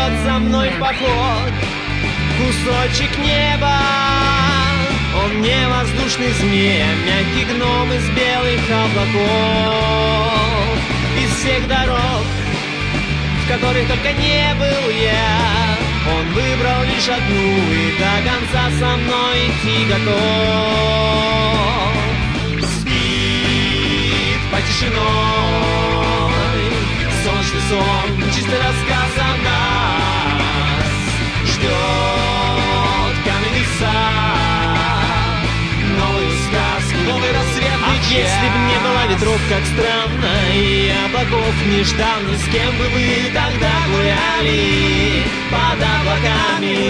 идет со мной в поход кусочек неба. Он не воздушный змей, а мягкий гном из белых облаков. Из всех дорог, в которых только не был я, он выбрал лишь одну и до конца со мной идти готов. Спит под тишиной солнечный сон, чистый рассказ о нас. Ждет каменный сад, новую сказку, новый рассветный час. Если б не было ветров, как странно, и облаков нежданно, с кем бы вы тогда гуляли под облаками?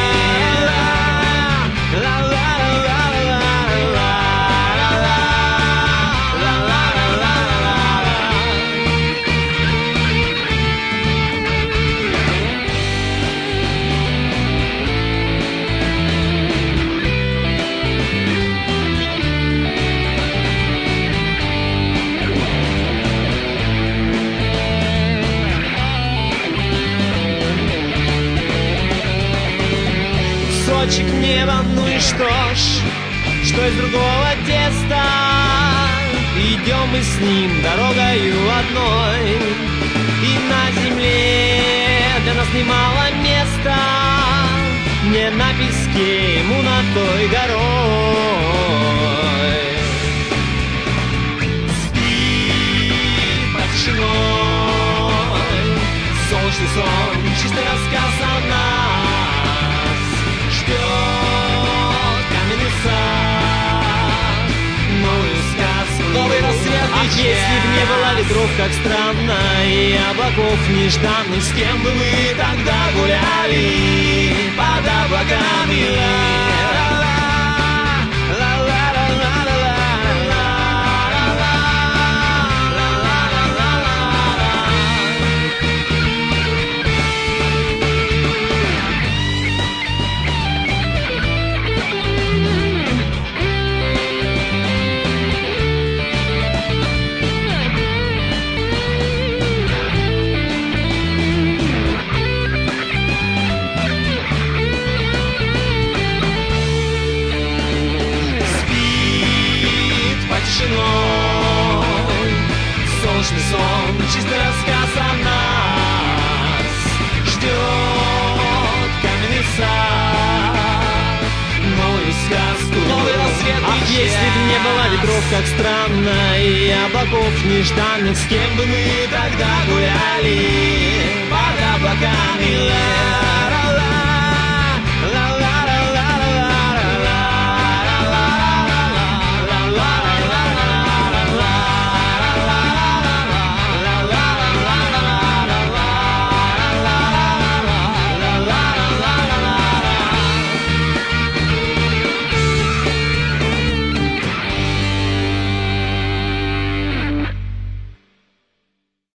Кусочек неба, ну и что ж, что из другого теста. Идем мы с ним дорогою одной, и на земле для нас немало места. Не на песке, ему над той горой. Спит под тишиной солнечный сон, чистый рассказ о нас. Ждет каменный сад, новую сказку, новый рассветный час. Если б не было ветров, как странно, и облаков нежданных, с кем бы мы тогда гуляли под облаками? Солнечный сон, чистый рассказ о нас. Ждет каменный сад, новую сказку, новый рассветный час. Если б не было ветров, как странно, и облаков нежданных, с кем бы мы тогда гуляли под облаками?